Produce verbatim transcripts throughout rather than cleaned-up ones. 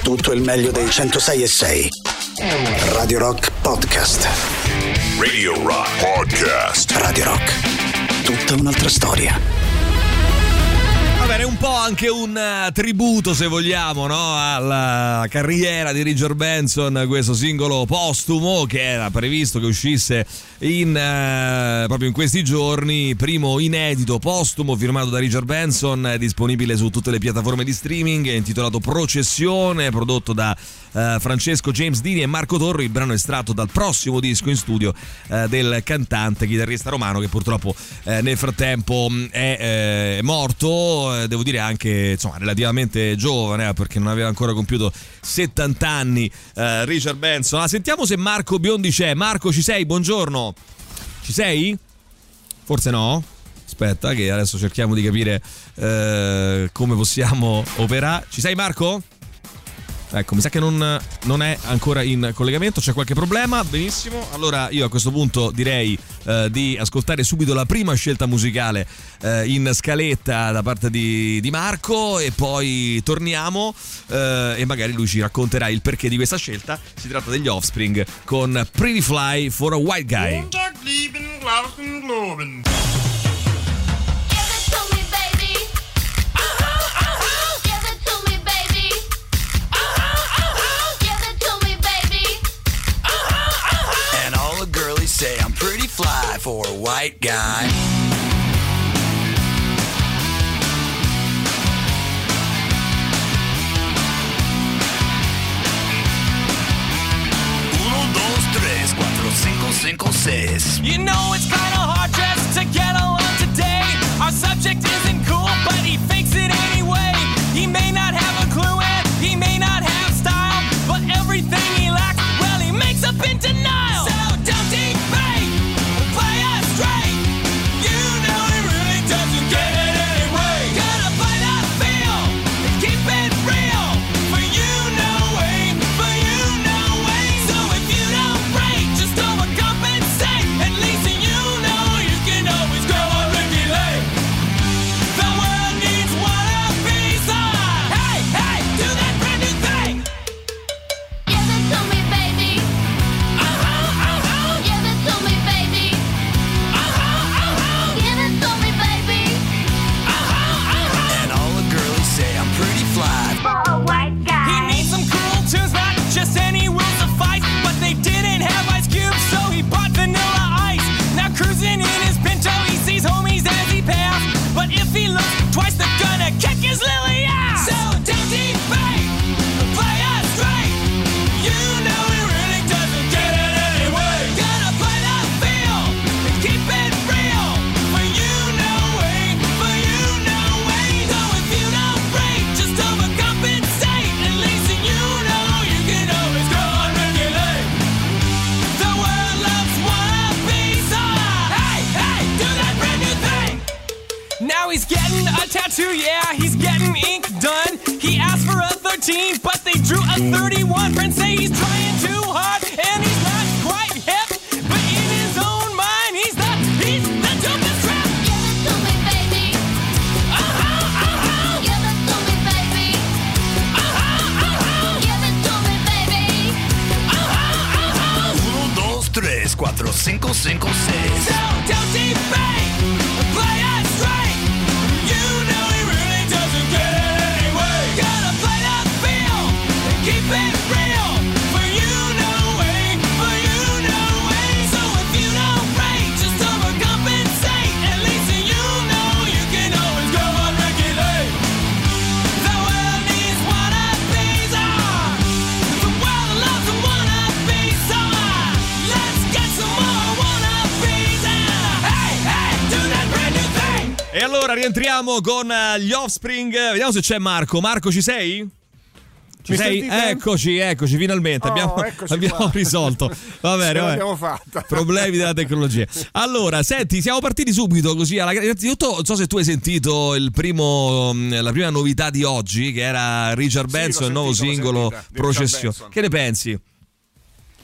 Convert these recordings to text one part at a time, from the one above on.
tutto il meglio dei centosei e sei. Radio Rock Podcast. Radio Rock Podcast. Radio Rock. Tutta un'altra storia. È un po' anche un uh, tributo, se vogliamo, no? Alla carriera di Richard Benson, questo singolo postumo che era previsto che uscisse in, uh, proprio in questi giorni, primo inedito postumo firmato da Richard Benson, disponibile su tutte le piattaforme di streaming, intitolato Processione, prodotto da uh, Francesco James Dini e Marco Torri. Il brano è estratto dal prossimo disco in studio uh, del cantante chitarrista romano, che purtroppo uh, nel frattempo è uh, morto. Devo dire anche, insomma, relativamente giovane, eh, perché non aveva ancora compiuto settanta anni eh, Richard Benson. Ah, sentiamo se Marco Biondi c'è. Marco, ci sei? Buongiorno. Ci sei? Forse no. Aspetta che adesso cerchiamo di capire eh, come possiamo operare. Ci sei, Marco? Ecco, mi sa che non, non è ancora in collegamento, c'è qualche problema. Benissimo, allora io a questo punto direi eh, di ascoltare subito la prima scelta musicale eh, in scaletta da parte di, di Marco, e poi torniamo eh, e magari lui ci racconterà il perché di questa scelta. Si tratta degli Offspring con Pretty Fly for a White Guy. Say I'm pretty fly for a white guy. Uno, dos, tres, cuatro, cinco, cinco, seis. You know it's kinda hard just to get along today. Our subject isn't cool, but he fakes it anyway. He may not have a clue and he may not have style, but everything he lacks, well, he makes up in denial. So don't debate, play us straight. You know he really doesn't get it anyway. Gotta play that feel and keep it real. For you know way, for you know way. So if you don't break, just overcompensate. At least you know you can always go on Ricky Lake. The world needs one of these on. Hey, hey, do that brand new thing. Give it to me, baby. Uh-huh, uh-huh. Give it to me, baby. Uh-huh, uh-huh. Give it to me, baby. Uh-huh, uh-huh. And all the girlies say I'm pretty fly. For a white He guy. needs some cool tunes, not just any will suffice. But they didn't have Ice Cube, so he bought Vanilla Ice. Now cruising in his Pinto, he sees homies as he passed. But if he looks twice, they're gonna kick his lily ass. So don't debate, play us straight. You know he really doesn't get it anyway. Gotta play that feel and keep it real. For you know way, for you know way. So if you don't break, just overcompensate. At least you know you can always go on regulate. The world loves wannabes on. Hey, hey, do that brand new thing. Now he's getting a tattoo, yeah, he's getting ink done. He asked for a thirteen, but they drew a thirty-one. Friends say he's trying too hard, and he's not quite hip. But in his own mind, he's the, he's the dopest rap. Give it to me, baby. Uh-huh, uh-huh, Give it to me, baby. uh-huh, uh-huh, Give it to me, baby. uh-huh, uh-huh. Uno, dos, tres, cuatro, cinco, cinco, seis. So don't debate, play us straight. You know he really doesn't get it anyway. Gotta play that feel and keep it real. For you know way, for you know way. So if you don't break, just overcompensate. At least you know you can always go on regulate. The world needs wannabes on. The world loves wannabes on. Let's get some more wannabes on. Hey, hey, do that brand new thing. E allora rientriamo con eh, gli Offspring. Vediamo se c'è Marco. Marco, ci sei? Ci Mi sei? sentite? Eccoci, eccoci, finalmente Oh, abbiamo, eccoci abbiamo qua. risolto. Va bene, Ce va bene. l'abbiamo fatta. Problemi della tecnologia. Allora, senti, siamo partiti subito così. Alla... Innanzitutto, non so se tu hai sentito il primo, la prima novità di oggi, che era Richard Sì, Benson, l'ho il nuovo sentito, l'ho singolo sentita, di Richard Processione. Benson. Che ne pensi?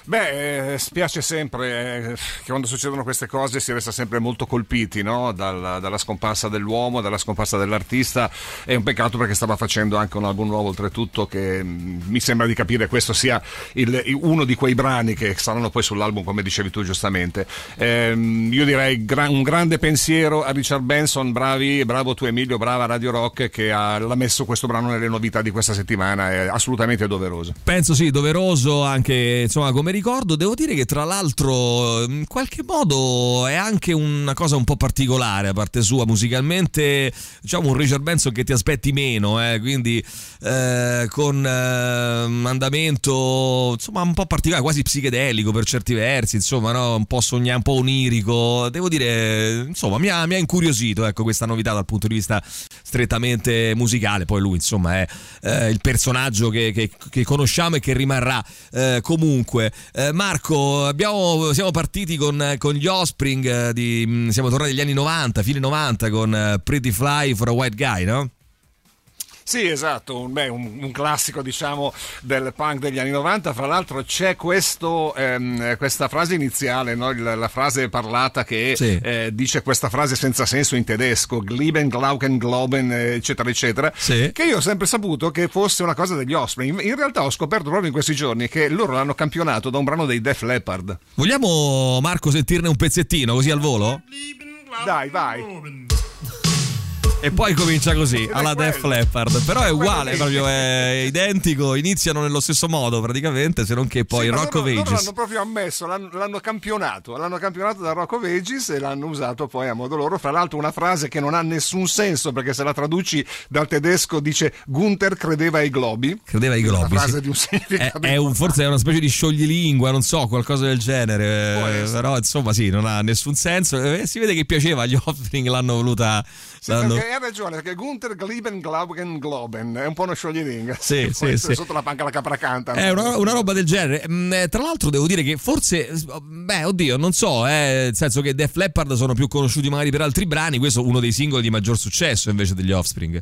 Beh, eh, spiace sempre eh, che quando succedono queste cose si resta sempre molto colpiti, no? Dalla, dalla scomparsa dell'uomo, dalla scomparsa dell'artista. È un peccato perché stava facendo anche un album nuovo, oltretutto, che mh, mi sembra di capire questo sia il, uno di quei brani che saranno poi sull'album, come dicevi tu giustamente. Eh, io direi gra- un grande pensiero a Richard Benson, bravi, bravo tu Emilio, brava Radio Rock che ha l'ha messo questo brano nelle novità di questa settimana, è assolutamente doveroso. Penso sì, doveroso anche, insomma, come ricordo. Devo dire che tra l'altro in qualche modo è anche una cosa un po' particolare a parte sua, musicalmente, diciamo un Richard Benson che ti aspetti meno, eh, quindi eh, con eh, un andamento insomma un po' particolare, quasi psichedelico per certi versi, insomma, no? Un po' sognato, un po' onirico. Devo dire, insomma, mi ha, mi ha incuriosito, ecco, questa novità dal punto di vista strettamente musicale. Poi lui, insomma, è eh, il personaggio che, che, che conosciamo e che rimarrà eh, comunque. Eh, Marco, abbiamo, siamo partiti con, con gli Offspring, eh, di, siamo tornati agli anni novanta, fine novanta, con eh, Pretty Fly for a White Guy, no? Sì, esatto, un, beh, un, un classico, diciamo, del punk degli anni novanta. Fra l'altro c'è questo, ehm, questa frase iniziale, no? la, la frase parlata che sì. eh, dice questa frase senza senso in tedesco, Glieben, Glauben, Globen, eccetera, eccetera, sì. che io ho sempre saputo che fosse una cosa degli Offspring. In realtà ho scoperto proprio in questi giorni che loro l'hanno campionato da un brano dei Def Leppard. Vogliamo, Marco, sentirne un pezzettino così al volo? Dai, vai. E poi comincia così, alla Def Leppard. Però è uguale, proprio è identico. Iniziano nello stesso modo praticamente, se non che poi sì, Rock loro, of Ages. Loro l'hanno proprio ammesso, l'hanno, l'hanno campionato L'hanno campionato da Rock of Ages e l'hanno usato poi a modo loro. Fra l'altro una frase che non ha nessun senso, perché se la traduci dal tedesco dice Gunther credeva ai globi. Credeva ai globi, una frase sì. di un significato. È, è un, forse è una specie di scioglilingua, non so, qualcosa del genere. Eh, però insomma sì, non ha nessun senso. Eh, si vede che piaceva agli Offspring, l'hanno voluta... Sì, l'hanno... perché hai ragione, perché Gunther, Glieben, Glauben, Globen è un po' uno scioglilingua. Sì, sì, sì. Sotto la panca la capra canta. È una, una roba del genere. Mm, tra l'altro devo dire che forse, beh, oddio, non so, eh, nel senso che Def Leppard sono più conosciuti magari per altri brani, questo è uno dei singoli di maggior successo invece degli Offspring.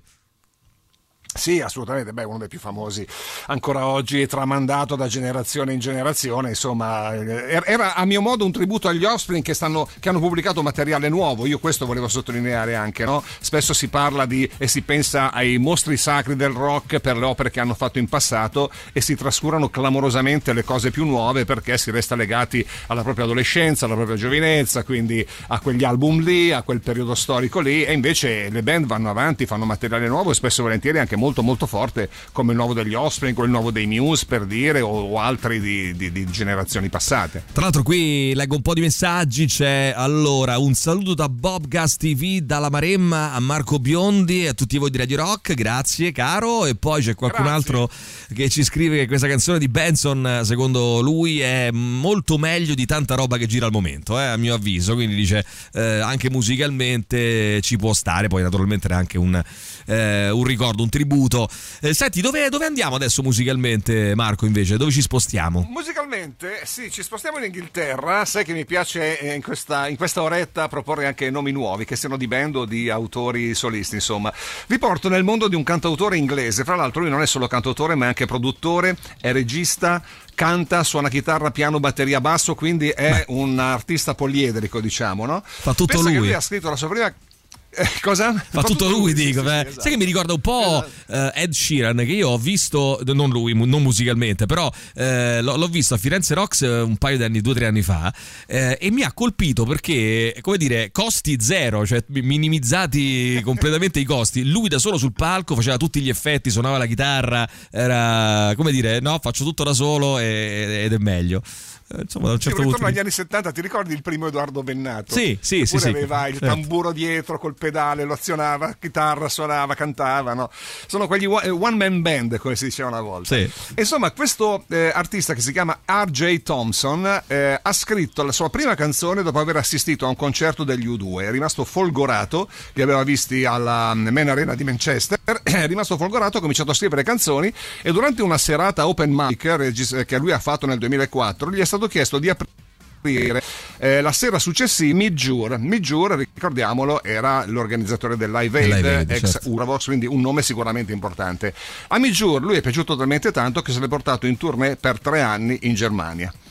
Sì, assolutamente, beh, uno dei più famosi ancora oggi, tramandato da generazione in generazione. Insomma, era a mio modo un tributo agli Offspring che stanno che hanno pubblicato materiale nuovo. Io questo volevo sottolineare anche, no? Spesso si parla di e si pensa ai mostri sacri del rock per le opere che hanno fatto in passato e si trascurano clamorosamente le cose più nuove perché si resta legati alla propria adolescenza, alla propria giovinezza, quindi a quegli album lì, a quel periodo storico lì, e invece le band vanno avanti, fanno materiale nuovo e spesso e volentieri anche molto molto forte, come il nuovo degli Offspring o il nuovo dei Muse, per dire, o, o altri di, di, di generazioni passate. Tra l'altro qui leggo un po' di messaggi. C'è allora un saluto da Bobgas T V dalla Maremma a Marco Biondi e a tutti voi di Radio Rock, grazie caro. E poi c'è qualcun grazie. altro che ci scrive che questa canzone di Benson secondo lui è molto meglio di tanta roba che gira al momento, eh, a mio avviso, quindi dice eh, anche musicalmente ci può stare. Poi naturalmente era anche un, eh, un ricordo, un tributo. Eh, senti, dove, dove andiamo adesso musicalmente, Marco, invece? Dove ci spostiamo? Musicalmente, sì, ci spostiamo in Inghilterra. Sai che mi piace in questa, in questa oretta proporre anche nomi nuovi, che siano di band o di autori solisti, insomma. Vi porto nel mondo di un cantautore inglese. Fra l'altro lui non è solo cantautore, ma è anche produttore, è regista, canta, suona chitarra, piano, batteria, basso, quindi è Beh. un artista poliedrico, diciamo, no? Fa tutto Pensa lui. Che lui ha scritto la sua prima... Eh, cosa? Fa, Fa tutto, tutto lui, lui dico. Sì, sì, esatto. Sai che mi ricorda un po' esatto. uh, Ed Sheeran, che io ho visto, non lui, non musicalmente, però uh, l'ho, l'ho visto a Firenze Rocks un paio di anni, due o tre anni fa, uh, e mi ha colpito perché, come dire, costi zero, cioè minimizzati completamente i costi. Lui da solo sul palco faceva tutti gli effetti, suonava la chitarra, era, come dire, no, faccio tutto da solo e, ed è meglio. Insomma, da un certo sì, punto agli anni settanta, ti ricordi il primo Edoardo Bennato? Sì, sì, sì, sì. Aveva il certo. tamburo dietro col pedale, lo azionava, chitarra, suonava, cantava, no? Sono quegli one man band, come si diceva una volta. Sì. Insomma, questo eh, artista che si chiama R J Thompson eh, ha scritto la sua prima canzone dopo aver assistito a un concerto degli U due. È rimasto folgorato, li aveva visti alla Man Arena di Manchester, è rimasto folgorato, ha cominciato a scrivere canzoni e durante una serata open mic che lui ha fatto nel duemilaquattro gli è stato chiesto di aprire eh, la sera successiva Midjour. Midjour, ricordiamolo, era l'organizzatore del Live Aid, Live Aid ex certo. Uravox, quindi un nome sicuramente importante. A Midjour lui è piaciuto talmente tanto che se l'è portato in tournée per tre anni in Germania.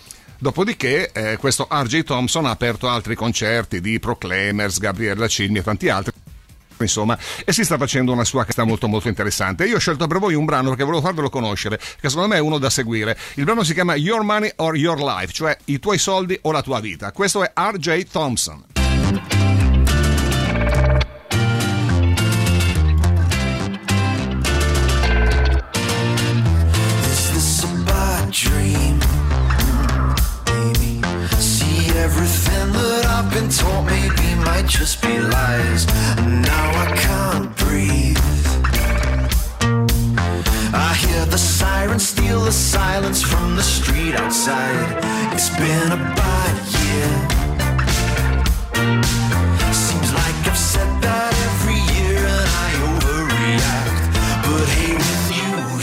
Dopodiché eh, questo R J Thompson ha aperto altri concerti di Proclaimers, Gabriele Lacilmi e tanti altri, insomma, e si sta facendo una sua carriera molto molto interessante. Io ho scelto per voi un brano perché volevo farvelo conoscere, che secondo me è uno da seguire. Il brano si chiama Your Money or Your Life, cioè i tuoi soldi o la tua vita. Questo è R J Thompson. Is this a bad dream? Maybe. See, everything that I've been taught maybe might just be lies. And now I can't breathe. I hear the sirens steal the silence from the street outside. It's been a bad year. Seems like I've said that every year and I overreact. But hey, with you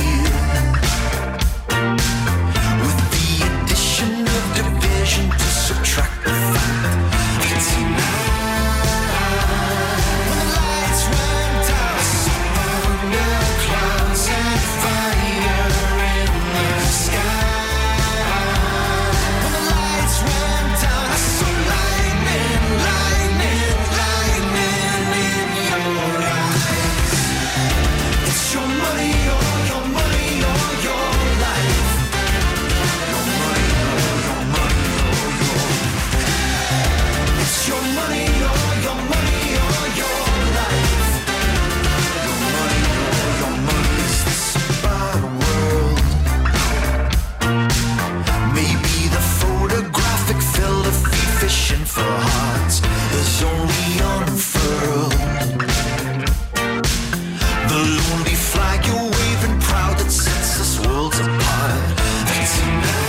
here, with the addition of division to subtract the fact, it's enough. When the lights went down, under clouds and fire in the sky. When the lights went down, I saw lightning, lightning, lightning in your eyes. It's your money or your money or your life. Your money or your money or your. It's your money or your money or your life. Your money or your money. Is this a bad world? Maybe the photographic filter fishing for hearts is only unfurled. The lonely flag you're waving proud that sets us worlds apart. That's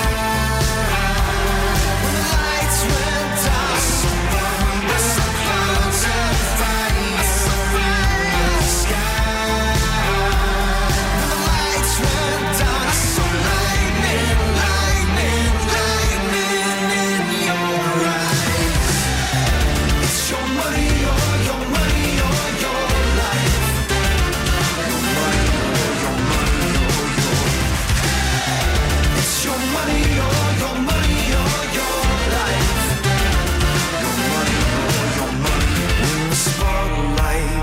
enough. When the lights went down, I saw clouds and fire in the sky. When the lights went down, I saw lightning, lightning, lightning in your eyes. It's your money or your money or your life. Your money or your money or your. It's your money or your money or your life. Your money or your money. In the spotlight,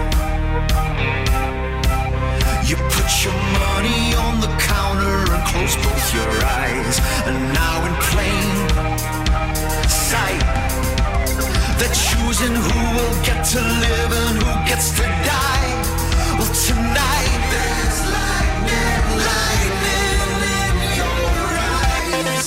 you put your money on the counter and close both your eyes. And now in plain sight, they're choosing who will get to live and who gets to die. Well, tonight there's lightning, lightning in your eyes.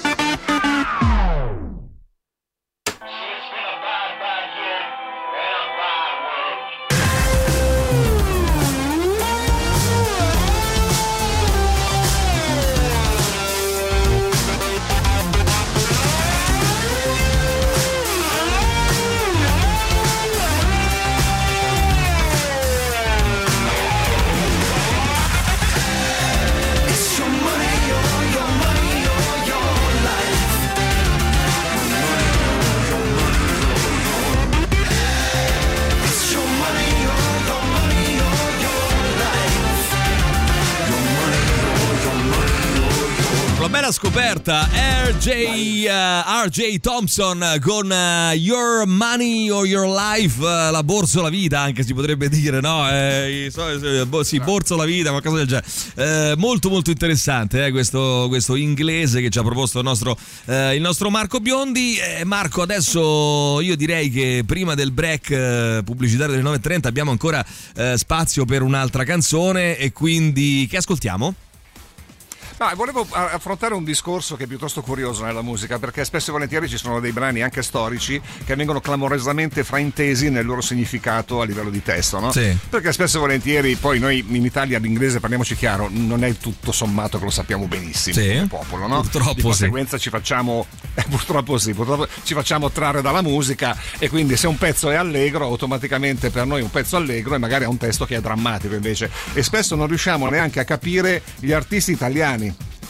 It's your money or your money or your life. Your money or your money or your. It's your money or your money or your life. Your money or your money or your. Una bella scoperta, R J, uh, R J Thompson con uh, Your Money or Your Life, uh, la borsa o la vita, anche si potrebbe dire, no? Eh, so, eh, bo- sì, borsa o la vita, qualcosa del genere. Eh, molto molto interessante eh, questo, questo inglese che ci ha proposto il nostro, eh, il nostro Marco Biondi. Eh, Marco, adesso io direi che prima del break eh, pubblicitario delle nove e trenta abbiamo ancora eh, spazio per un'altra canzone, e quindi che ascoltiamo? Ma volevo affrontare un discorso che è piuttosto curioso nella musica, perché spesso e volentieri ci sono dei brani anche storici che vengono clamorosamente fraintesi nel loro significato a livello di testo, no? Sì. Perché spesso e volentieri, poi noi in Italia l'inglese, parliamoci chiaro, non è tutto sommato che lo sappiamo benissimo Sì. come popolo, no? Purtroppo di conseguenza sì. ci facciamo eh, purtroppo sì, purtroppo ci facciamo trarre dalla musica, e quindi se un pezzo è allegro, automaticamente per noi un pezzo allegro e magari ha un testo che è drammatico invece, e spesso non riusciamo neanche a capire gli artisti italiani.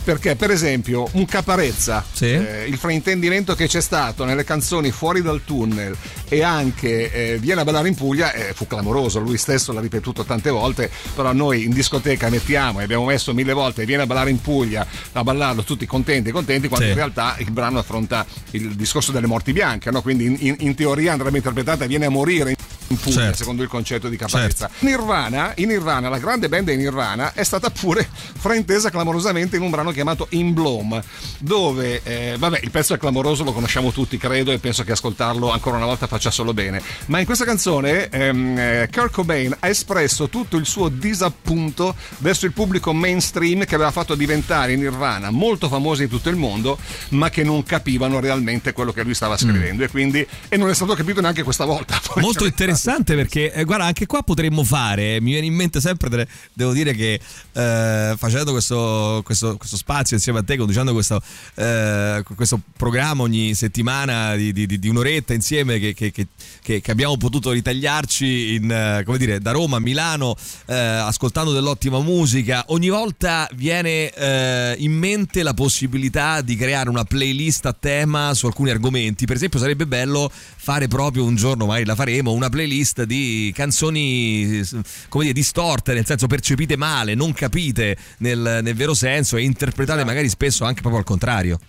perché per esempio un Caparezza, Sì. eh, il fraintendimento che c'è stato nelle canzoni Fuori dal tunnel e anche eh, Vieni a ballare in Puglia eh, fu clamoroso, lui stesso l'ha ripetuto tante volte, però noi in discoteca mettiamo e abbiamo messo mille volte Vieni a ballare in Puglia, a ballarlo tutti contenti contenti quando Sì. in realtà il brano affronta il discorso delle morti bianche, no? Quindi in, in, in teoria andrebbe interpretata Viene a morire in Puglia, Certo. secondo il concetto di Caparezza. Nirvana, in Nirvana, la grande band di Nirvana è stata pure fraintesa clamorosamente in un brano chiamato In Bloom, dove eh, vabbè, il pezzo è clamoroso, lo conosciamo tutti credo, e penso che ascoltarlo ancora una volta faccia solo bene, ma in questa canzone ehm, eh, Kurt Cobain ha espresso tutto il suo disappunto verso il pubblico mainstream che aveva fatto diventare i Nirvana molto famosi in tutto il mondo, ma che non capivano realmente quello che lui stava scrivendo, mm. e quindi e non è stato capito neanche questa volta. Molto interessante, perché eh, guarda, anche qua potremmo fare, mi viene in mente sempre delle, devo dire che eh, facendo questo, questo, questo spazio insieme a te, conducendo questo, eh, questo programma ogni settimana di, di, di un'oretta insieme che, che, che, che abbiamo potuto ritagliarci in, eh, come dire, da Roma a Milano, eh, ascoltando dell'ottima musica, ogni volta viene eh, in mente la possibilità di creare una playlist a tema su alcuni argomenti. Per esempio sarebbe bello fare proprio un giorno, magari la faremo, una playlist di canzoni, come dire, distorte, nel senso percepite male, non capite nel, nel vero senso e interpretate magari spesso anche proprio al contrario.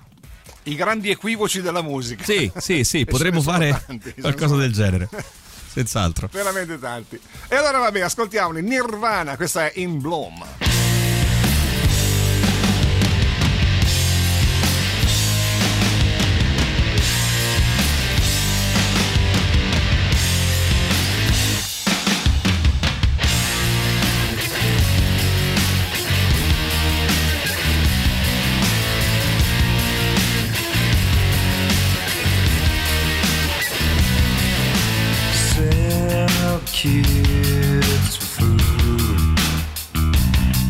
I grandi equivoci della musica. Sì, sì, sì, potremmo fare tanti, qualcosa del genere. Senz'altro. Veramente tanti. E allora vabbè, ascoltiamoli. Nirvana, questa è In Bloom. Sell kids for food.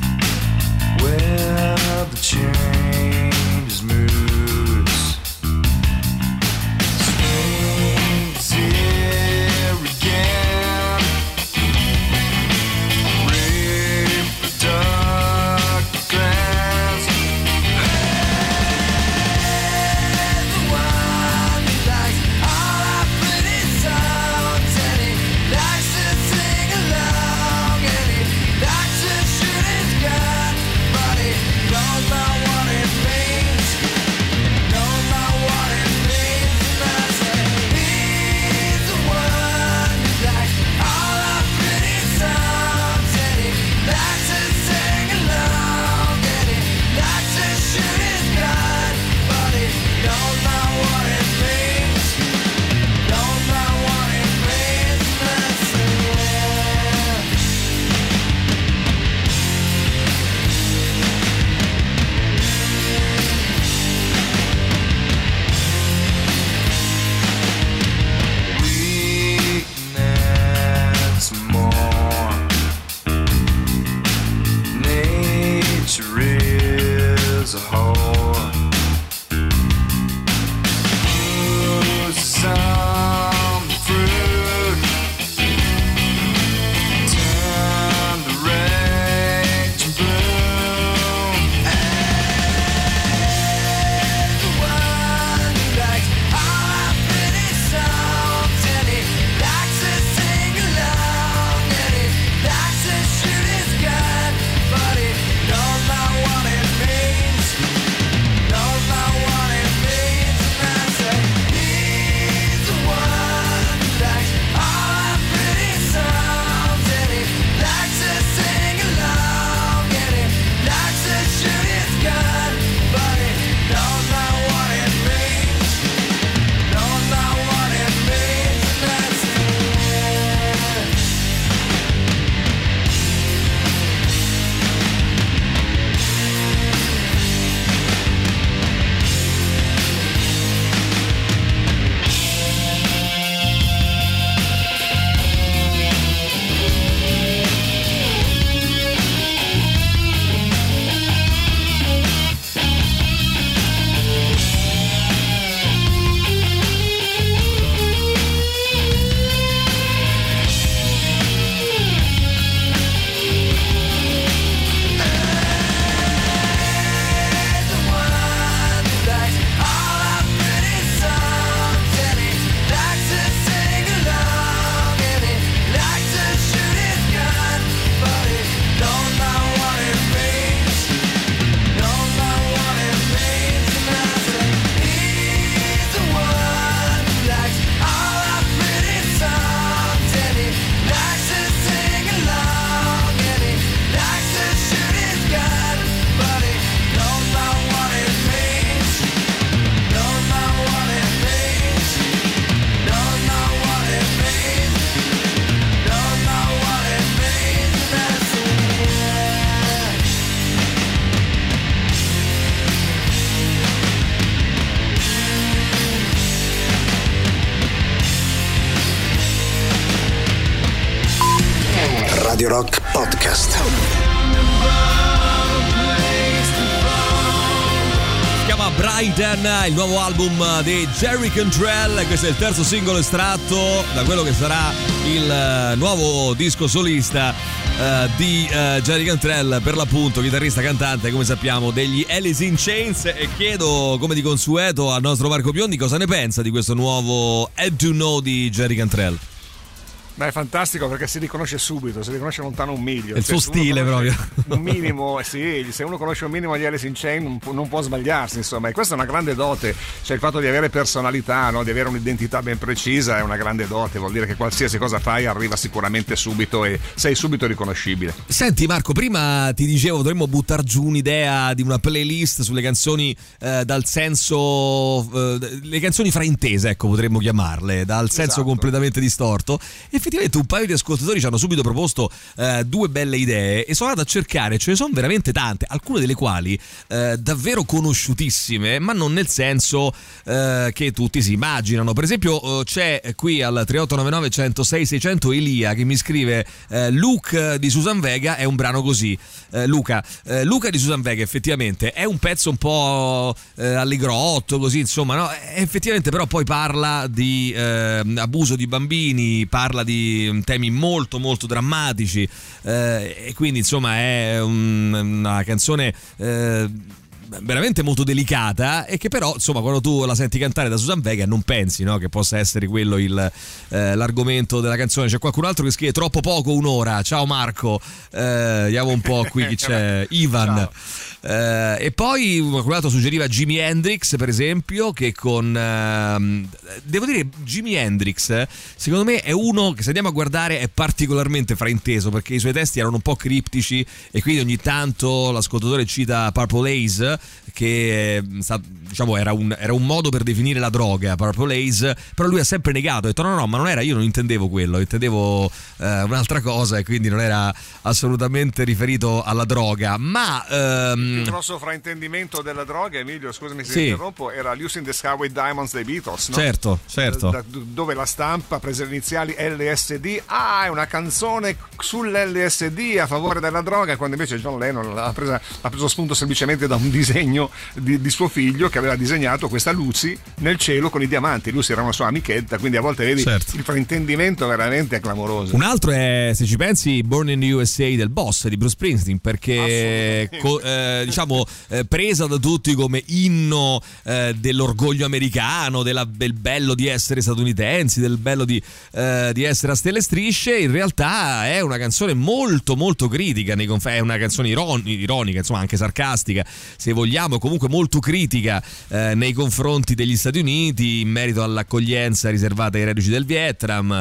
Radio Rock Podcast. Si chiama Brighton, il nuovo album di Jerry Cantrell. Questo è il terzo singolo estratto da quello che sarà il nuovo disco solista uh, di uh, Jerry Cantrell, per l'appunto chitarrista cantante, come sappiamo, degli Alice in Chains. E chiedo, come di consueto, al nostro Marco Biondi cosa ne pensa di questo nuovo Had to Know di Jerry Cantrell. Beh, è fantastico perché si riconosce subito, si riconosce lontano un miglio. È il Cioè, suo se uno stile conosce proprio. Un minimo, sì, se uno conosce un minimo di Alice in Chains non può, non può sbagliarsi, insomma. E questa è una grande dote, cioè il fatto di avere personalità, no? Di avere un'identità ben precisa è una grande dote, vuol dire che qualsiasi cosa fai arriva sicuramente subito e sei subito riconoscibile. Senti Marco, prima ti dicevo dovremmo buttar giù un'idea di una playlist sulle canzoni eh, dal senso eh, le canzoni fraintese, ecco, potremmo chiamarle, dal senso Esatto. completamente distorto. Effettivamente un paio di ascoltatori ci hanno subito proposto eh, due belle idee e sono andato a cercare, ce ne sono veramente tante, alcune delle quali eh, davvero conosciutissime, ma non nel senso eh, che tutti si immaginano. Per esempio eh, c'è qui al tre otto nove nove uno zero sei sei zero zero Elia che mi scrive eh, Luke di Susan Vega è un brano così. eh, Luca eh, Luca di Susan Vega effettivamente è un pezzo un po' eh, allegrotto così, insomma, no? Effettivamente però poi parla di eh, abuso di bambini, parla di temi molto molto drammatici eh, e quindi insomma è un, una canzone eh, veramente molto delicata e che però insomma quando tu la senti cantare da Susan Vega non pensi, no, che possa essere quello il, eh, l'argomento della canzone. C'è qualcun altro che scrive troppo poco un'ora. Ciao Marco, eh, vediamo un po' qui chi c'è. Ivan. Eh, e poi qualcun altro suggeriva Jimi Hendrix, per esempio, che con ehm, devo dire Jimi Hendrix secondo me è uno che, se andiamo a guardare, è particolarmente frainteso perché i suoi testi erano un po' criptici e quindi ogni tanto l'ascoltatore cita Purple Haze, che diciamo era un, era un modo per definire la droga, Purple Haze, però lui ha sempre negato, ha detto no no ma non era, io non intendevo quello, intendevo eh, un'altra cosa e quindi non era assolutamente riferito alla droga. Ma ehm, il grosso fraintendimento della droga, Emilio, scusami se sì. interrompo, era Lucy in the Sky with Diamonds dei Beatles, no? Certo, certo. Da, da, dove la stampa prese le iniziali L S D, ah, è una canzone sull'L S D a favore della droga, quando invece John Lennon l'ha presa, ha preso spunto semplicemente da un disegno di, di suo figlio che aveva disegnato questa Lucy nel cielo con i diamanti. Lucy era una sua amichetta, quindi a volte vedi certo. il fraintendimento veramente è clamoroso. Un altro è, se ci pensi, Born in the U S A del Boss di Bruce Springsteen, perché co, eh, diciamo eh, presa da tutti come inno eh, dell'orgoglio americano, della, del bello di essere statunitensi, del bello di, eh, di essere a stelle e strisce, in realtà è una canzone molto molto critica nei conf- è una canzone iron- ironica, insomma anche sarcastica se vogliamo, comunque molto critica eh, nei confronti degli Stati Uniti in merito all'accoglienza riservata ai reduci del Vietnam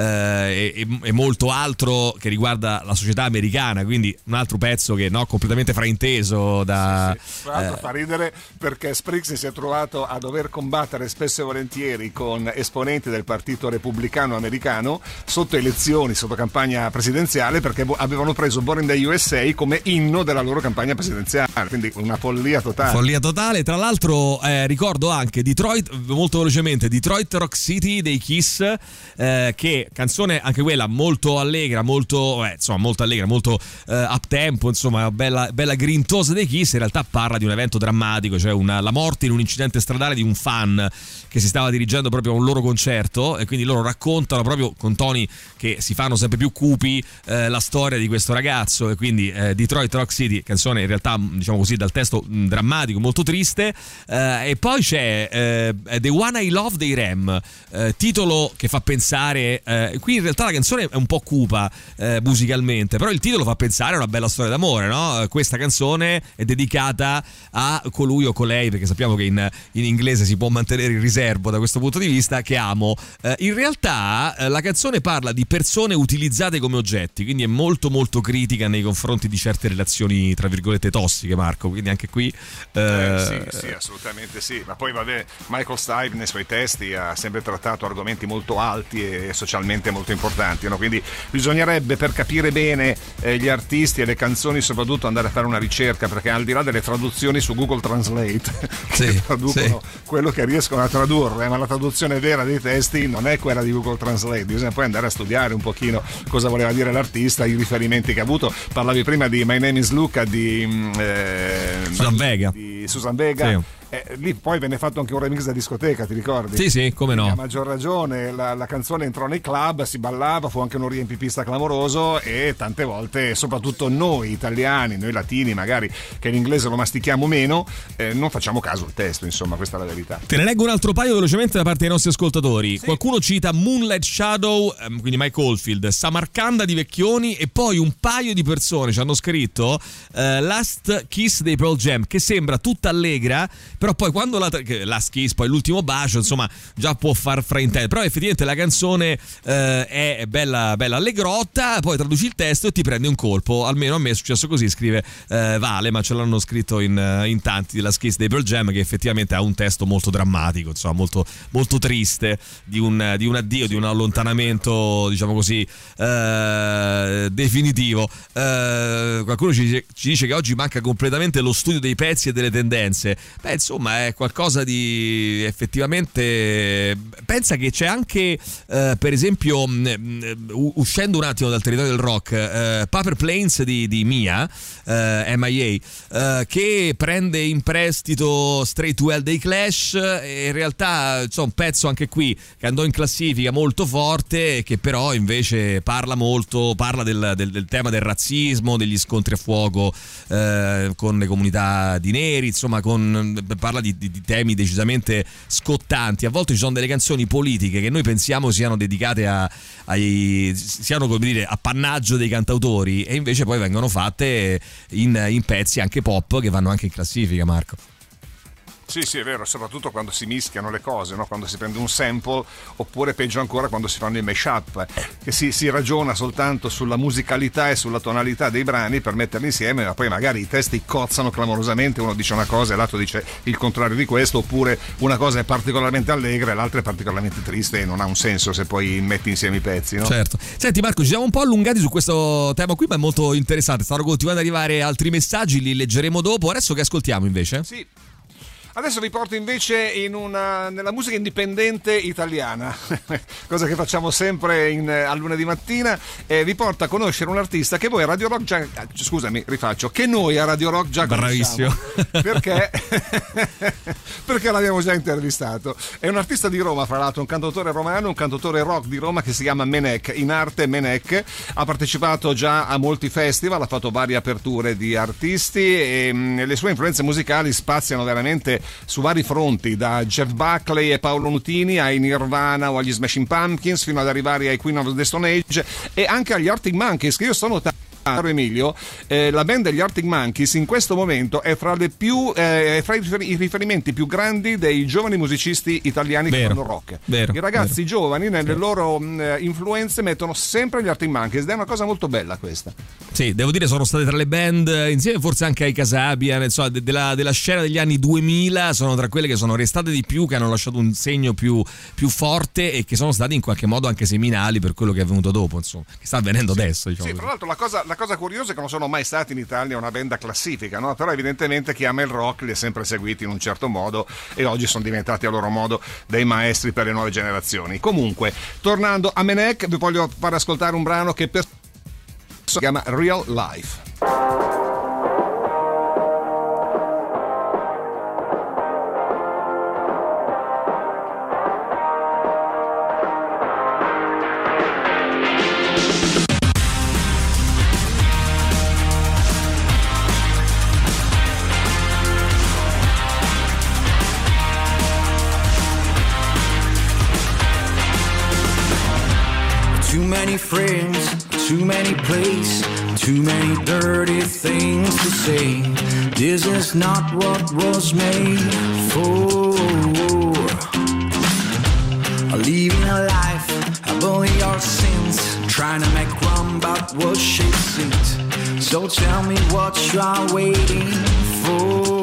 eh, e, e molto altro che riguarda la società americana, quindi un altro pezzo che no, completamente frainteso da... Sì, sì. Tra l'altro eh, fa ridere perché Springsteen si è trovato a dover combattere spesso e volentieri con esponenti del partito repubblicano americano sotto elezioni, sotto campagna presidenziale, perché avevano preso Born in the U S A come inno della loro campagna presidenziale, quindi una follia totale. Follia totale. Tra l'altro eh, ricordo anche Detroit, molto velocemente, Detroit Rock City dei Kiss, eh, che canzone anche quella molto allegra, molto eh, insomma molto allegra, molto eh, up tempo, insomma bella, bella grintosa dei Kiss. In realtà parla di un evento drammatico, cioè una, la morte in un incidente stradale di un fan che si stava dirigendo proprio a un loro concerto, e quindi loro raccontano proprio con toni che si fanno sempre più cupi eh, la storia di questo ragazzo. E quindi eh, Detroit Rock City, canzone in realtà diciamo così dal testo mh, drammatico, molto triste. Eh, e poi c'è eh, The One I Love dei Rem, eh, titolo che fa pensare eh, qui in realtà la canzone è un po' cupa eh, musicalmente, però il titolo fa pensare a una bella storia d'amore, no? Questa canzone è dedicata a colui o colei, perché sappiamo che in, in inglese si può mantenere il riservo da questo punto di vista, che amo. Eh, in realtà eh, la canzone parla di persone utilizzate come oggetti, quindi è molto molto critica nei confronti di certe relazioni tra virgolette tossiche, Marco, quindi anche qui eh... Eh, sì, sì, assolutamente sì, ma poi vabbè, Michael Stipe nei suoi testi ha sempre trattato argomenti molto alti e socialmente molto importanti, no? Quindi bisognerebbe, per capire bene eh, gli artisti e le canzoni, soprattutto andare a fare una ricerca, perché al di là delle traduzioni su Google Translate che Sì, traducono sì. quello che riescono a tradurre, ma la traduzione vera dei testi non è quella di Google Translate, bisogna poi andare a studiare un pochino cosa voleva dire l'artista, i riferimenti che ha avuto. Parlavi prima di My Name is Luca di eh, Susan Vega. di Susan Vega. Sì. Eh, lì poi venne fatto anche un remix da discoteca, ti ricordi? Sì, sì, come Quindi, no. a maggior ragione la, la canzone entrò nei club, si ballava, fu anche un riempipista clamoroso e tante volte, soprattutto noi italiani, noi latini magari, che l'inglese lo mastichiamo meno, eh, non facciamo caso al testo, insomma, questa è la verità. Te ne leggo un altro paio velocemente da parte dei nostri ascoltatori. Qualcuno cita Moonlight Shadow, ehm, quindi Mike Oldfield, Samarcanda di Vecchioni, e poi un paio di persone ci hanno scritto eh, Last Kiss dei Pearl Jam, che sembra tutta allegra, però poi quando la che Last Kiss, poi l'ultimo bacio, insomma, già può far fraintendere. Però effettivamente la canzone eh, è bella, bella allegrotta, poi traduci il testo e ti prendi un colpo. Almeno a me è successo così, scrive eh, Vale, ma ce l'hanno scritto in, in tanti, Last Kiss dei Pearl Jam, che effettivamente ha un testo molto drammatico, insomma, molto, molto triste, di un, di un addio, di un allontanamento, diciamo così, eh, definitivo. Eh, qualcuno ci dice, ci dice che oggi manca completamente lo studio dei pezzi e delle tendenze. Beh, insomma, è qualcosa di effettivamente. Pensa che c'è anche, eh, per esempio, mh, uscendo un attimo dal territorio del rock, eh, Paper Planes di, di Mia, eh, M I A, eh, che prende in prestito Straight to Hell dei Clash, e in realtà c'è un pezzo anche qui che andò in classifica molto forte, che però invece parla molto, parla del, del, del tema del razzismo, degli scontri a fuoco eh, con le comunità di neri, insomma, con, parla di, di, di temi decisamente scottanti. A volte ci sono delle canzoni politiche che noi pensiamo siano dedicate a, ai siano, come dire, appannaggio dei cantautori, e invece poi vengono fatte in, in pezzi anche pop che vanno anche in classifica, Marco. Sì, sì, è vero, soprattutto quando si mischiano le cose, no? Quando si prende un sample, oppure peggio ancora quando si fanno i mashup, che si, si ragiona soltanto sulla musicalità e sulla tonalità dei brani per metterli insieme, ma poi magari i testi cozzano clamorosamente, uno dice una cosa e l'altro dice il contrario di questo, oppure una cosa è particolarmente allegra e l'altra è particolarmente triste, e non ha un senso se poi metti insieme i pezzi, no? Certo. Senti Marco, ci siamo un po' allungati su questo tema qui, ma è molto interessante. Stanno continuando ad arrivare altri messaggi, li leggeremo dopo. Adesso che ascoltiamo invece? Sì. Adesso vi porto invece in una, nella musica indipendente italiana, cosa che facciamo sempre in, al lunedì mattina, e vi porto a conoscere un artista che voi a Radio Rock già, scusami, rifaccio, che noi a Radio Rock già conosciamo. Bravissimo. Perché? Perché l'abbiamo già intervistato. È un artista di Roma, fra l'altro, un cantautore romano, un cantautore rock di Roma che si chiama Menek, in arte Menek. Ha partecipato già a molti festival, ha fatto varie aperture di artisti e mh, le sue influenze musicali spaziano veramente su vari fronti, da Jeff Buckley e Paolo Nutini ai Nirvana o agli Smashing Pumpkins, fino ad arrivare ai Queen of the Stone Age e anche agli Arctic Monkeys, che io sto notando, Emilio, eh, la band degli Arctic Monkeys in questo momento è fra le più eh, fra i riferimenti più grandi dei giovani musicisti italiani vero, che fanno rock. Vero, I ragazzi vero. giovani nelle Vero. loro mh, influenze mettono sempre gli Arctic Monkeys ed è una cosa molto bella questa. Sì, devo dire, sono state tra le band, insieme forse anche ai Kasabian, insomma, de- della, della scena degli anni duemila, sono tra quelle che sono restate di più, che hanno lasciato un segno più, più forte e che sono stati in qualche modo anche seminali per quello che è avvenuto dopo, insomma, che sta avvenendo sì, adesso, diciamo. Sì, così. tra l'altro la cosa, la cosa curiosa è che non sono mai stati in Italia una band a classifica, no? Però evidentemente chi ama il rock li ha sempre seguiti in un certo modo e oggi sono diventati a loro modo dei maestri per le nuove generazioni. Comunque, tornando a Menek, vi voglio far ascoltare un brano che per si chiama Real Life. Too many friends, too many places, too many dirty things to say. This is not what was made for. Living a life, above your sins, trying to make one but what she sings. So tell me what you are waiting for.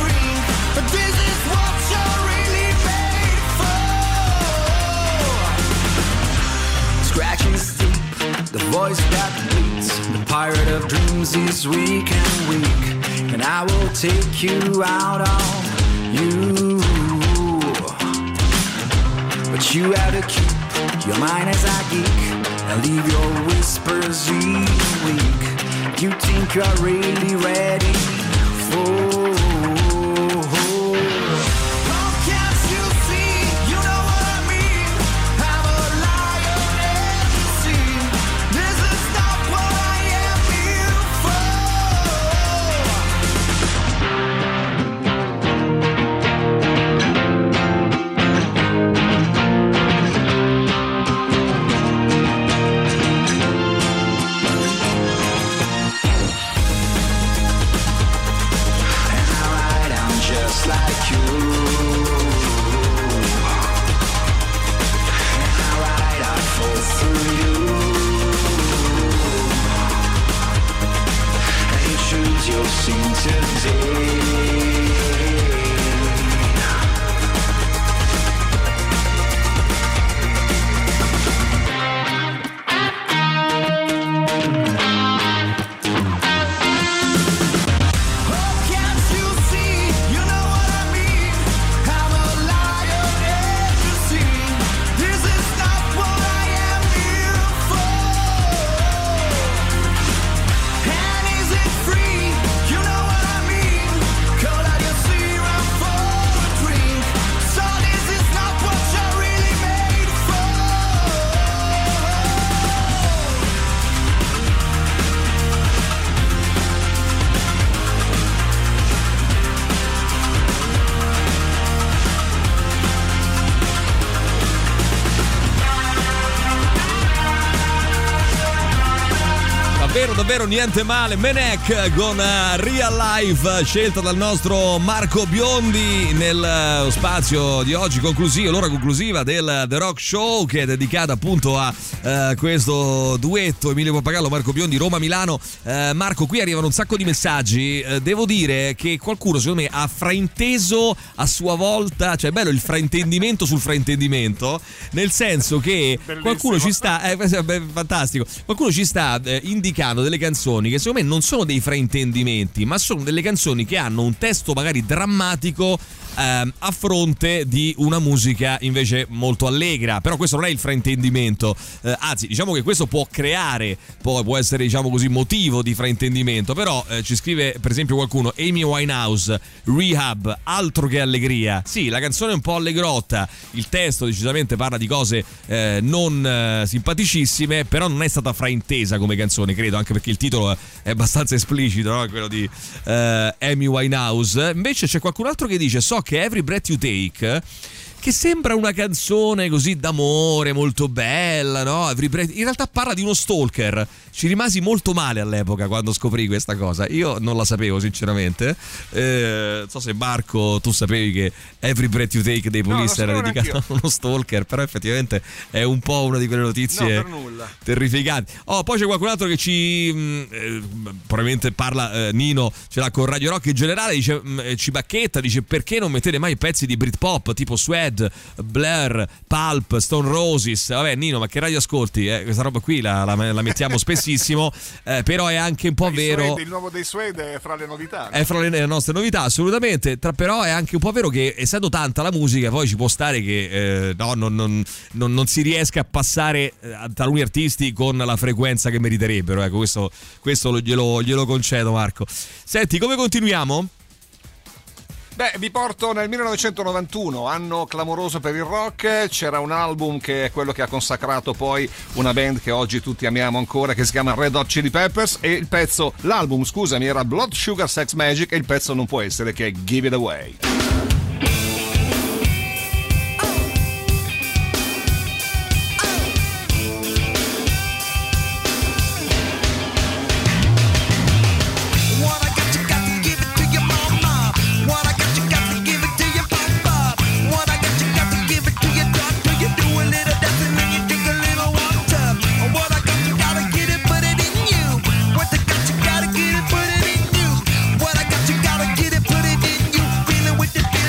This is what you're really made for. the voice that bleeds. The pirate of dreams is weak and weak, and I will take you out on you. But you have to keep your mind as a geek and leave your whispers weak. You think you're really ready for. Like you, and I ride, I fall through you, and you choose your scene today. Davvero, davvero niente male. Menek con uh, Real Life, scelta dal nostro Marco Biondi nel uh, spazio di oggi conclusivo, l'ora conclusiva del The Rock Show, che è dedicata appunto a uh, questo duetto Emilio Pappagallo, Marco Biondi, Roma-Milano. Uh, Marco, qui arrivano un sacco di messaggi. Uh, devo dire che qualcuno secondo me ha frainteso a sua volta, cioè è bello il fraintendimento sul fraintendimento, nel senso che bellissimo. Qualcuno ci sta, eh, è fantastico, qualcuno ci sta eh, indicando delle canzoni che secondo me non sono dei fraintendimenti, ma sono delle canzoni che hanno un testo magari drammatico ehm, a fronte di una musica invece molto allegra. Però questo non è il fraintendimento, eh, anzi diciamo che questo può creare, può, può essere diciamo così motivo di fraintendimento. Però eh, ci scrive per esempio qualcuno: Amy Winehouse, Rehab, altro che allegria. Sì, la canzone è un po' allegrotta, il testo decisamente parla di cose eh, non eh, simpaticissime, però non è stata fraintesa come canzone, credo, anche perché il titolo è abbastanza esplicito, no? Quello di uh, Amy Winehouse. Invece c'è qualcun altro che dice: so che Every Breath You Take, che sembra una canzone così d'amore molto bella, no? Every Breath... in realtà parla di uno stalker. Ci rimasi molto male all'epoca quando scoprì questa cosa. Io non la sapevo sinceramente. Eh, non so se Marco tu sapevi che Every Breath You Take dei Police no, era dedicato a uno stalker, però effettivamente è un po' una di quelle notizie no, per nulla. terrificanti. Oh, poi c'è qualcun altro che ci mh, eh, probabilmente parla, eh, Nino ce l'ha con Radio Rock in generale, dice mh, ci bacchetta, dice: perché non mettete mai pezzi di Britpop tipo Suede, Blur, Pulp, Stone Roses? Vabbè Nino, ma che radio ascolti? Eh, questa roba qui la, la, la mettiamo spessissimo, eh, però è anche un po' il vero Suede, il nuovo dei Suede è fra le novità, no? È fra le nostre novità assolutamente, tra, però è anche un po' vero che essendo tanta la musica poi ci può stare che eh, no, non, non, non, non si riesca a passare a taluni artisti con la frequenza che meriterebbero, ecco, questo, questo glielo, glielo concedo Marco. Senti, come continuiamo? Beh, vi porto nel millenovecentonovantuno, anno clamoroso per il rock. C'era un album che è quello che ha consacrato poi una band che oggi tutti amiamo ancora, che si chiama Red Hot Chili Peppers, e il pezzo, l'album scusami, era Blood Sugar Sex Magic, e il pezzo non può essere che Give It Away. Gotta get it, put it in you. Feeling with the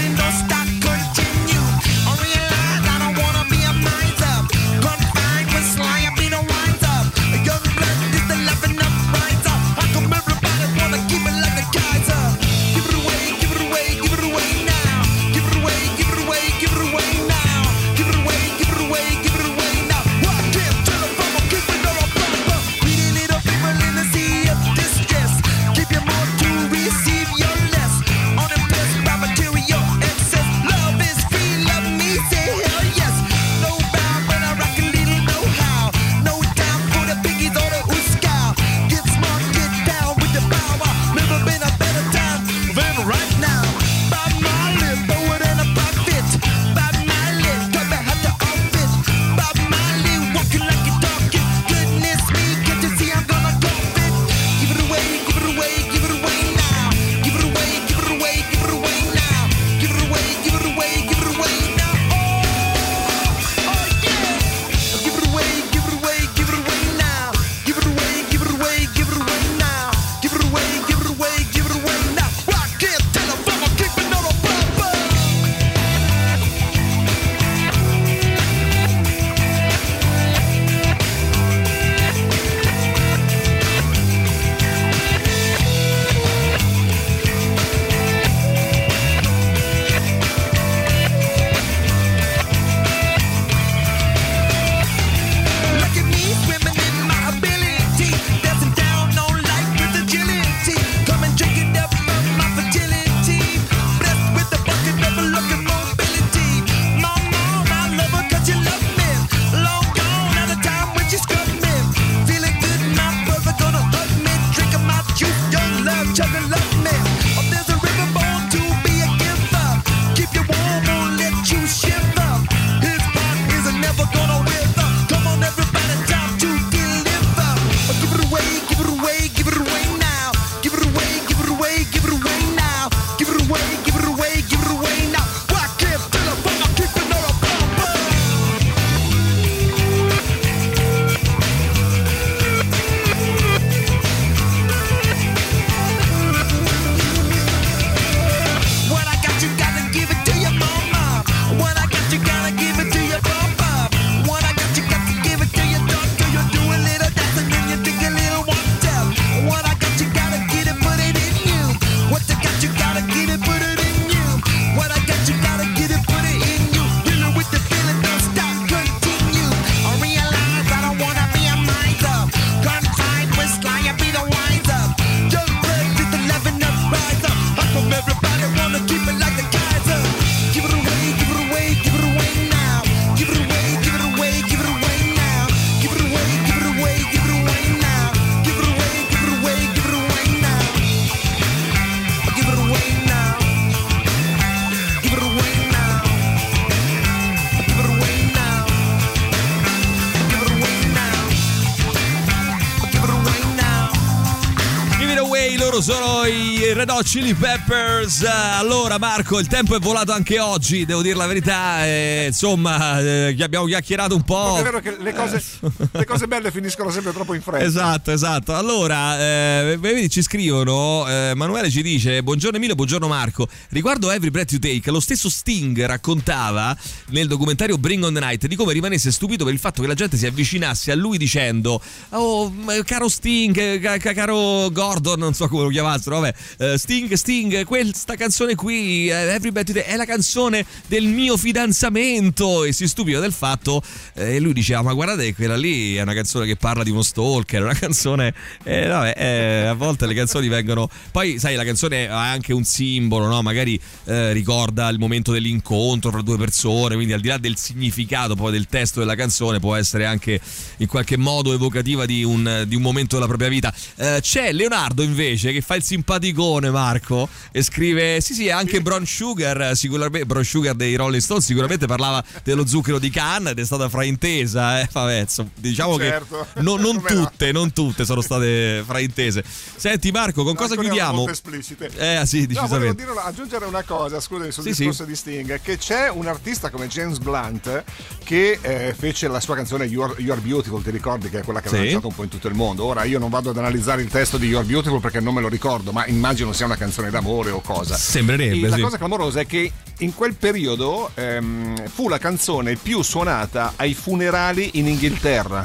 loro sono i Red Hot Chili Peppers. Allora Marco, il tempo è volato anche oggi, devo dire la verità, e, insomma eh, abbiamo chiacchierato un po'. È vero che le cose, le cose belle finiscono sempre troppo in fretta. Esatto, esatto. Allora, eh, vedi, ci scrivono, eh, Emanuele ci dice: buongiorno Emilio, buongiorno Marco. Riguardo Every Breath You Take, lo stesso Sting raccontava nel documentario Bring on the Night di come rimanesse stupito per il fatto che la gente si avvicinasse a lui dicendo: oh, caro Sting, ca- ca- caro Gordon, non so come lo chiamassero, vabbè, uh, Sting, Sting, questa canzone qui, uh, Every Breath You Take, è la canzone del mio fidanzamento. E si stupiva del fatto, eh, e lui diceva: ma guardate, quella lì è una canzone che parla di uno stalker, una canzone, eh, vabbè, eh, a volte le canzoni vengono, poi sai, la canzone ha anche un simbolo, no? Magari eh, ricorda il momento dell'incontro tra due persone, quindi al di là del significato poi del testo della canzone può essere anche in qualche modo evocativa di un, di un momento della propria vita. Eh, c'è Leonardo invece che fa il simpaticone, Marco, e scrive: sì sì, anche Brown Sugar, sicuramente Brown Sugar dei Rolling Stones sicuramente parlava dello zucchero di canna ed è stata fraintesa, eh? Vabbè, insomma, diciamo certo. che no, non tutte non tutte sono state fraintese. Senti Marco, con no, cosa chiudiamo? Molto esplicite. Eh sì, decisamente. No, volevo dire, aggiungere una cosa, scusami, sul sì, discorso sì. di Sting, che c'è un artista come James Blunt che eh, fece la sua canzone You're, You're Beautiful, ti ricordi, che è quella che aveva sì. lanciato un po' in tutto il mondo. Ora io non vado ad analizzare il testo di You're Beautiful perché non me lo ricordo, ma immagino sia una canzone d'amore o cosa. Sembrerebbe, e la sì. cosa clamorosa è che in quel periodo ehm, fu la canzone più suonata ai funerali in Inghilterra.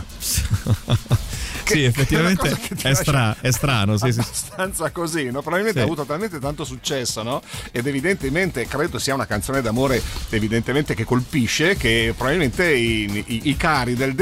Che, sì, effettivamente è, è, stra- è strano, sì, abbastanza sì. così, no? Probabilmente sì. ha avuto talmente tanto successo, no? Ed evidentemente credo sia una canzone d'amore evidentemente che colpisce, che probabilmente i, i, i cari del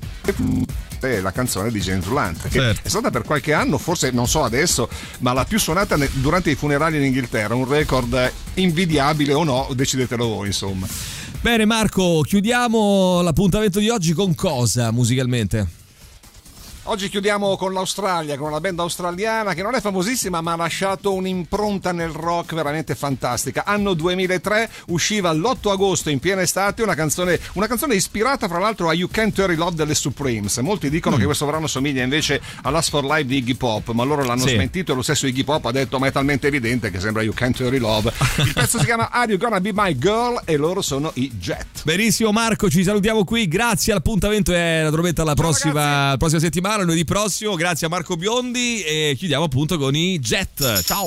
è la canzone di James Blunt, che certo. è stata per qualche anno, forse non so adesso, ma la più suonata durante i funerali in Inghilterra, un record invidiabile o no, decidetelo voi, insomma. Bene Marco, chiudiamo l'appuntamento di oggi con cosa musicalmente? Oggi chiudiamo con l'Australia, con una band australiana che non è famosissima ma ha lasciato un'impronta nel rock veramente fantastica. Anno duemilatré, usciva l'otto agosto in piena estate una canzone, una canzone ispirata fra l'altro a You Can't Hurry Love delle Supremes. Molti dicono mm. che questo brano somiglia invece a Last for Life di Iggy Pop, ma loro l'hanno sì. smentito e lo stesso Iggy Pop ha detto ma è talmente evidente che sembra You Can't Hurry Love. Il pezzo si chiama Are You Gonna Be My Girl e loro sono i Jet. Benissimo Marco, ci salutiamo qui, grazie, l'appuntamento è naturalmente alla prossima, prossima settimana, lunedì prossimo. Grazie a Marco Biondi e chiudiamo appunto con i Jet. Ciao.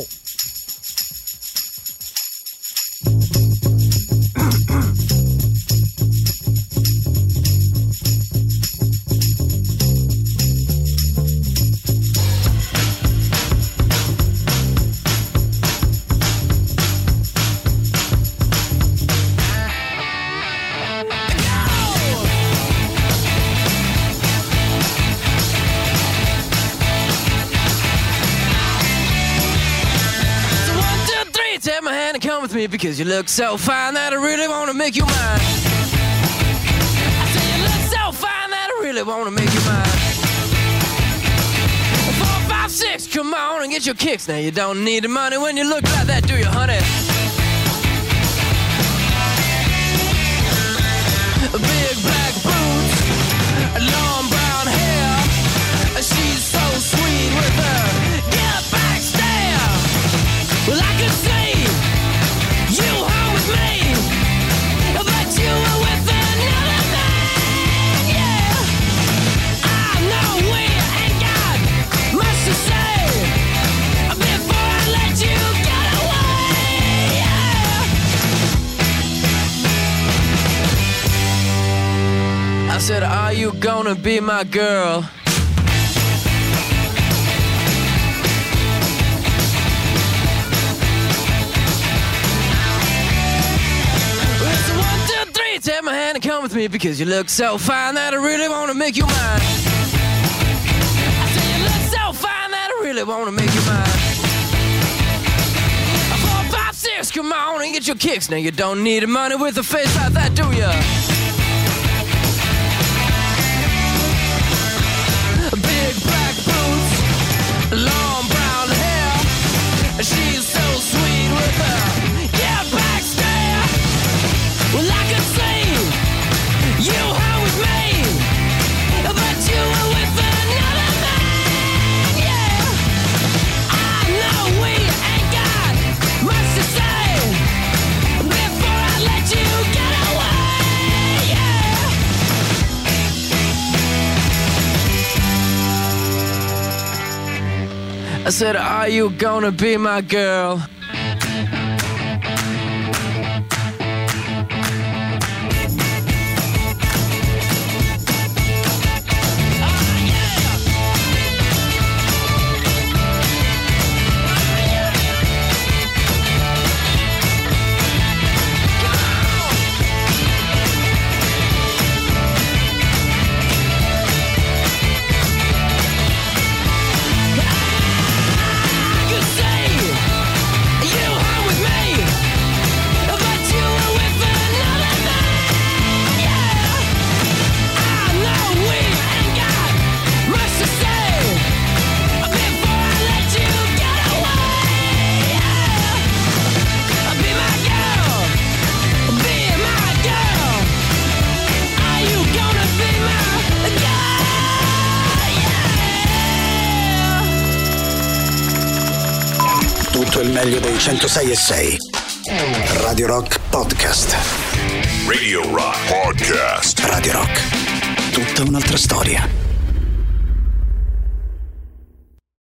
Take my hand and come with me because you look so fine that I really want to make you mine. I say you look so fine that I really want to make you mine. Four, five, six, come on and get your kicks. Now you don't need the money when you look like that, do you, honey? Big black boots, long brown hair. She's so sweet with her get back stare. Well, I could see you home with me, but you were with another man, yeah. I know we ain't got much to say before I let you get away, yeah. I said, are you gonna be my girl? Take my hand and come with me because you look so fine that I really want to make you mine. I say you look so fine that I really want to make you mine. Four, five, six, come on and get your kicks. Now you don't need the money with a face like that, do ya? Big black boots, long brown hair. She's so sweet with her get back stare. Well, I could see you home with me, but you were with another man, yeah. I know I said, are you gonna be my girl? Tutto il meglio dei centosei e sei. Radio Rock Podcast. Radio Rock Podcast. Radio Rock. Tutta un'altra storia.